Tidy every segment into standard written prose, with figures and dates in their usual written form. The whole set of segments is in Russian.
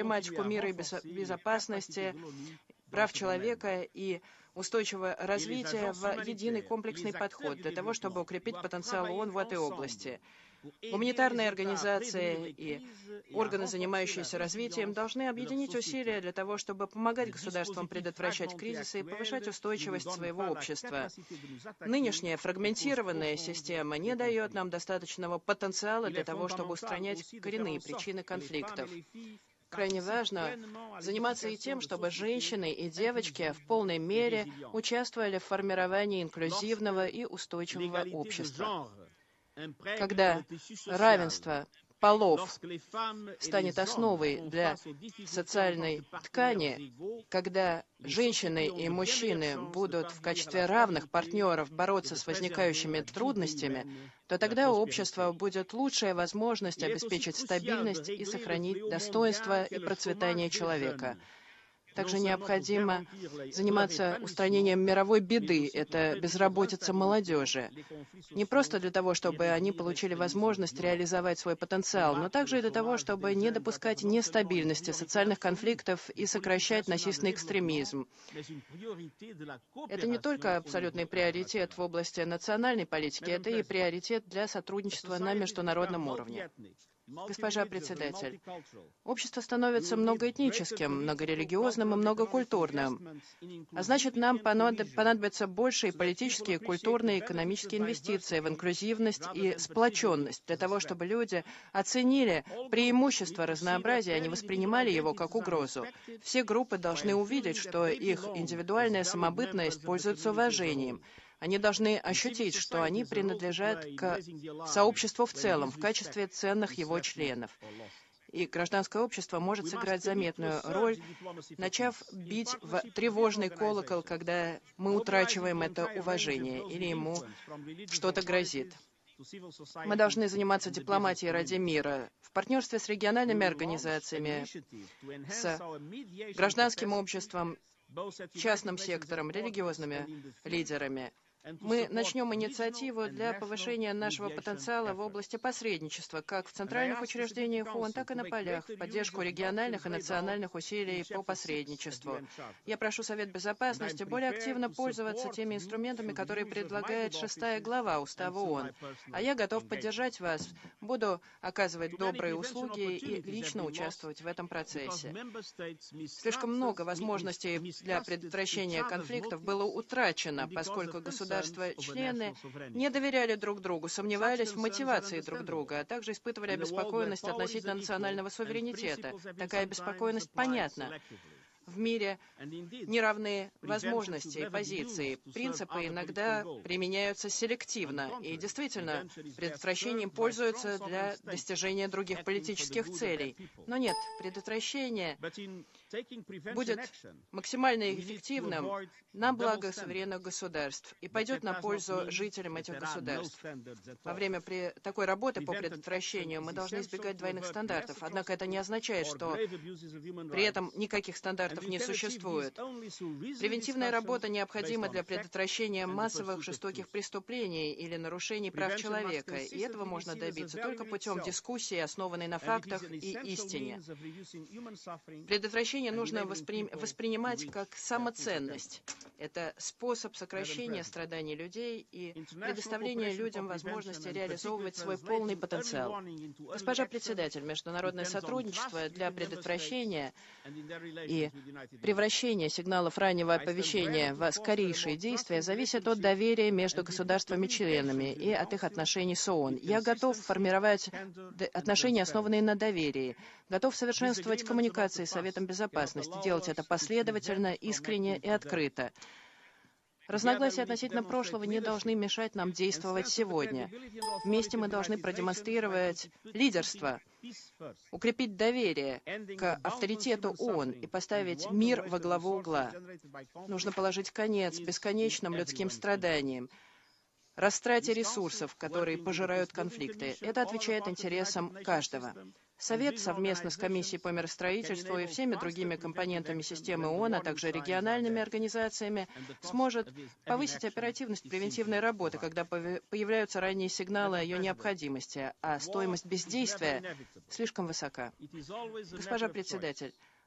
проблематику мира и безопасности, прав человека и устойчивого развития в единый комплексный подход для того, чтобы укрепить потенциал ООН в этой области. Гуманитарные организации и органы, занимающиеся развитием, должны объединить усилия для того, чтобы помогать государствам предотвращать кризисы и повышать устойчивость своего общества. Нынешняя фрагментированная система не дает нам достаточного потенциала для того, чтобы устранять коренные причины конфликтов. Крайне важно заниматься и тем, чтобы женщины и девочки в полной мере участвовали в формировании инклюзивного и устойчивого общества. Когда равенство полов станет основой для социальной ткани, когда женщины и мужчины будут в качестве равных партнеров бороться с возникающими трудностями, то тогда у общества будет лучшая возможность обеспечить стабильность и сохранить достоинство и процветание человека. Также необходимо заниматься устранением мировой беды, это безработица молодежи. Не просто для того, чтобы они получили возможность реализовать свой потенциал, но также и для того, чтобы не допускать нестабильности, социальных конфликтов и сокращать насильственный экстремизм. Это не только абсолютный приоритет в области национальной политики, это и приоритет для сотрудничества на международном уровне. Госпожа председатель, общество становится многоэтническим, многорелигиозным и многокультурным. А значит, нам понадобятся большие политические, культурные и экономические инвестиции в инклюзивность и сплоченность, для того, чтобы люди оценили преимущество разнообразия, а не воспринимали его как угрозу. Все группы должны увидеть, что их индивидуальная самобытность пользуется уважением. Они должны ощутить, что они принадлежат к сообществу в целом, в качестве ценных его членов. И гражданское общество может сыграть заметную роль, начав бить в тревожный колокол, когда мы утрачиваем это уважение или ему что-то грозит. Мы должны заниматься дипломатией ради мира в партнерстве с региональными организациями, с гражданским обществом, частным сектором, религиозными лидерами. Мы начнем инициативу для повышения нашего потенциала в области посредничества, как в центральных учреждениях ООН, так и на полях, в поддержку региональных и национальных усилий по посредничеству. Я прошу Совет Безопасности более активно пользоваться теми инструментами, которые предлагает 6-я глава Устава ООН. А я готов поддержать вас, буду оказывать добрые услуги и лично участвовать в этом процессе. Слишком много возможностей для предотвращения конфликтов было утрачено, поскольку государства-члены не доверяли друг другу, сомневались в мотивации друг друга, а также испытывали обеспокоенность относительно национального суверенитета. Такая обеспокоенность понятна. В мире неравные возможности и позиции. Принципы иногда применяются селективно, и действительно, предотвращением пользуются для достижения других политических целей. Но нет, предотвращение будет максимально эффективным на благо суверенных государств и пойдет на пользу жителям этих государств. Во время такой работы по предотвращению мы должны избегать двойных стандартов, однако это не означает, что при этом никаких стандартов не существует. Превентивная работа необходима для предотвращения массовых жестоких преступлений или нарушений прав человека, и этого можно добиться только путем дискуссии, основанной на фактах и истине. Предотвращение нужно воспринимать как самоценность. Это способ сокращения страданий людей и предоставления людям возможности реализовывать свой полный потенциал. Госпожа председатель, международное сотрудничество для предотвращения и превращения сигналов раннего оповещения в скорейшие действия зависит от доверия между государствами-членами и от их отношений с ООН. Я готов формировать отношения, основанные на доверии, готов совершенствовать коммуникации с Советом Безопасности, делать это последовательно, искренне и открыто. Разногласия относительно прошлого не должны мешать нам действовать сегодня. Вместе мы должны продемонстрировать лидерство, укрепить доверие к авторитету ООН и поставить мир во главу угла. Нужно положить конец бесконечным людским страданиям, растрате ресурсов, которые пожирают конфликты. Это отвечает интересам каждого. Совет совместно с Комиссией по миростроительству и всеми другими компонентами системы ООН, а также региональными организациями, сможет повысить оперативность превентивной работы, когда появляются ранние сигналы о ее необходимости, а стоимость бездействия слишком высока. Госпожа председатель,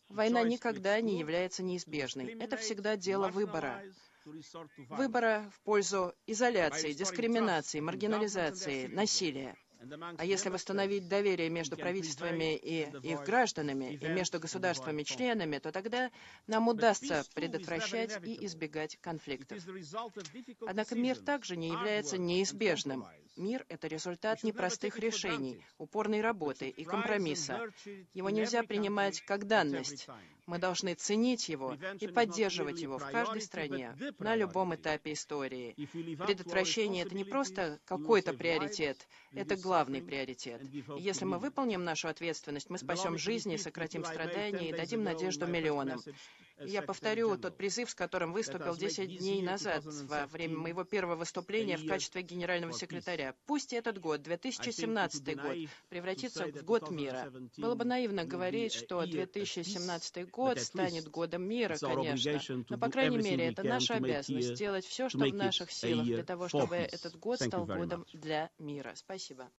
Война никогда не является неизбежной. Это всегда дело выбора. Выбора в пользу изоляции, дискриминации, маргинализации, насилия. А если восстановить доверие между правительствами и их гражданами, и между государствами-членами, то тогда нам удастся предотвращать и избегать конфликтов. Однако мир также не является неизбежным. Мир — это результат непростых решений, упорной работы и компромисса. Его нельзя принимать как данность. Мы должны ценить его и поддерживать его в каждой стране, на любом этапе истории. Предотвращение — это не просто какой-то приоритет, это главный приоритет. И если мы выполним нашу ответственность, мы спасем жизни, сократим страдания и дадим надежду миллионам. И я повторю тот призыв, с которым выступил 10 дней назад, во время моего первого выступления в качестве генерального секретаря. Пусть этот год, 2017 год, превратится в год мира. Было бы наивно говорить, что 2017 год станет годом мира, конечно. Но, по крайней мере, это наша обязанность сделать все, что в наших силах, для того, чтобы этот год стал годом для мира. Спасибо.